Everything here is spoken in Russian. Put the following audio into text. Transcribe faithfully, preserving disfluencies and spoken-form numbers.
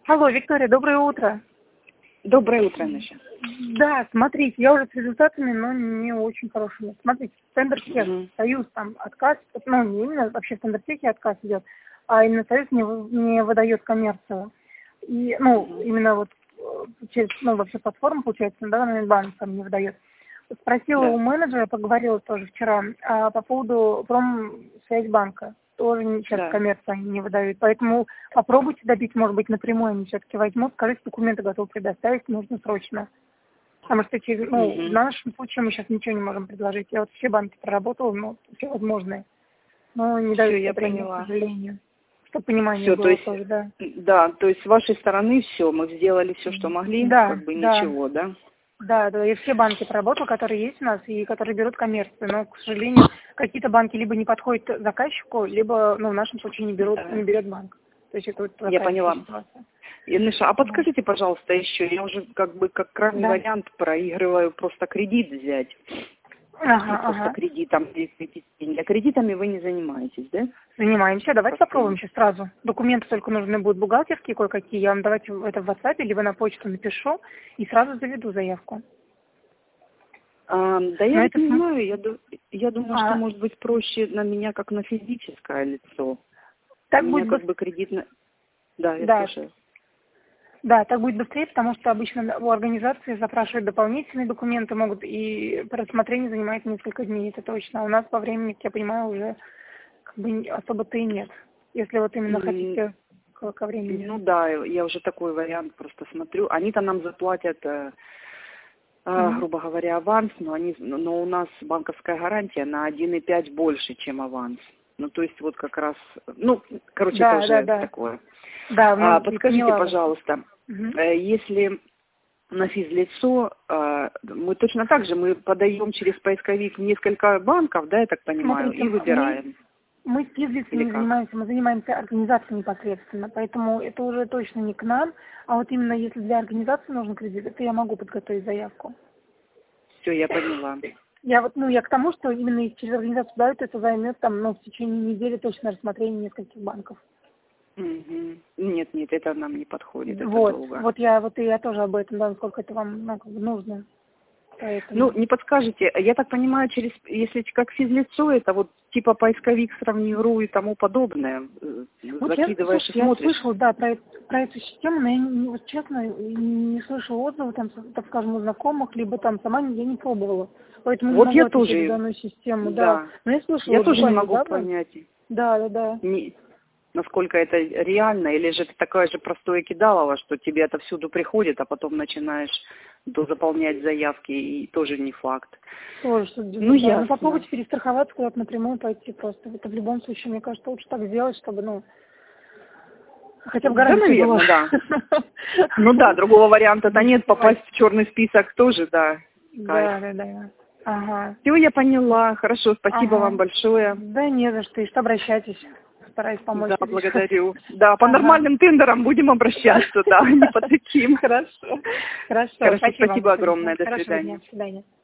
Алло, Виктория, доброе утро. Доброе утро, Наша. Да, смотрите, я уже с результатами, но не очень хорошими. Смотрите, Тендер-Тех, Мгм. Союз, там, отказ, ну, не именно вообще в Тендер-Техе отказ идет, а именно Союз не, вы- не выдает коммерцию. И, ну, именно вот э, через, ну, вообще платформу, получается, на данный момент банк там не выдает. Спросила Да. у менеджера, поговорила тоже вчера, а, по поводу промсвязьбанка. Тоже сейчас Да. коммерцию они не выдают. Поэтому попробуйте добить, может быть, напрямую они все-таки возьмут. Скажите, документы готовы предоставить, нужно срочно. Потому что через, ну, в Мгм. нашем случае мы сейчас ничего не можем предложить. Я вот все банки проработала, ну, все возможные. Но не Все, дают я одобрения, к поняла. сожалению. Чтобы понимание Все, то было есть, тоже, да. да, то есть с вашей стороны все, мы сделали все, что могли, Да, как бы да. ничего, да? Да, да, и все банки проработал, которые есть у нас и которые берут коммерцию. Но, к сожалению, какие-то банки либо не подходят заказчику, либо, ну, в нашем случае не берут, Да. не берет банк. То есть это вот Я такая поняла. ситуация. Инесса, а Вот. подскажите, пожалуйста, еще, я уже как бы как крайний Да. вариант проигрываю просто кредит взять. И Ага, просто ага. кредитом перевести деньги. А кредитами вы не занимаетесь, да? Занимаемся. Давайте попробуем Постоянно. сейчас сразу. Документы только нужны будут бухгалтерские кое-какие. Я вам давайте это в WhatsApp либо на почту напишу и сразу заведу заявку. А, да я Но вот это... не см- знаю, я, ду- я думаю, что А, может быть проще на меня как на физическое лицо. У так меня будет как быстрее. бы кредитно... Да, я Да, слушаю. да, так будет быстрее, потому что обычно у организации запрашивают дополнительные документы, могут и рассмотрение занимает несколько дней, это точно. А у нас по времени, как я понимаю, уже как бы не- особо-то и нет. Если вот именно М, хотите ко, ко времени. Ну да, я уже такой вариант просто смотрю. Они-то нам заплатят, э, э, Мгм. грубо говоря, аванс, но, они, но у нас банковская гарантия на один и пять больше, чем аванс. Ну, то есть вот как раз, ну, короче, это Да, да, уже да. такое. Да, А, ну, я подскажите, поняла вас. пожалуйста, Мгм. э, если на физлицо, э, мы точно так же, мы подаем через поисковик в несколько банков, да, я так понимаю, Смотрите, и мы, выбираем. мы с физлицами Или не как? занимаемся, мы занимаемся организацией непосредственно, поэтому это уже точно не к нам, а вот именно если для организации нужен кредит, это я могу подготовить заявку. Все, я поняла. Я вот, ну, я к тому, что именно если через организацию дают, это займет там, ну, в течение недели точно рассмотрение нескольких банков. Мгм. Нет, нет, это нам не подходит, это Вот, долго. вот я, вот и я тоже об этом, да, насколько это вам, ну, как бы нужно, Ну, поэтому. не подскажете, я так понимаю, через, если как физлицо, это вот типа поисковик сравнирую и тому подобное. Э, Вот я, Закидываешь и слушайте, я смотришь. слышала, да, про, эт- про эту систему, но я, не, вот честно, не слышала отзывы, там, с- так скажем, у знакомых, либо там сама не- я не пробовала. Поэтому не Вот могу я отвечать за тоже, данную систему, да. да, Но я слышала я вот тоже не буквально могу недавно. понять, Да, да, да. не- насколько это реально, или же это такое же простое кидалово, что тебе это всюду приходит, а потом начинаешь заполнять заявки, и тоже не факт. Тоже что Ну, да. Ну ясно. попробуйте перестраховаться куда-то напрямую пойти просто. Это в любом случае, мне кажется, лучше так сделать, чтобы, ну, хотя бы Да, гарантия была. наверное, да. Ну да, другого варианта-то нет, попасть Понимаете? в черный список тоже, да, кайф. Да, да, да. Ага. Все, я поняла, хорошо, спасибо вам Ага. большое. Да не за что, и что обращайтесь. Стараюсь помочь Да, здесь. благодарю. Да, по Ага. нормальным тендерам будем обращаться, да, не по таким. Хорошо. Хорошо. Хорошо, Спасибо вам спасибо большое. огромное, до Хорошего дня. свидания. До свидания.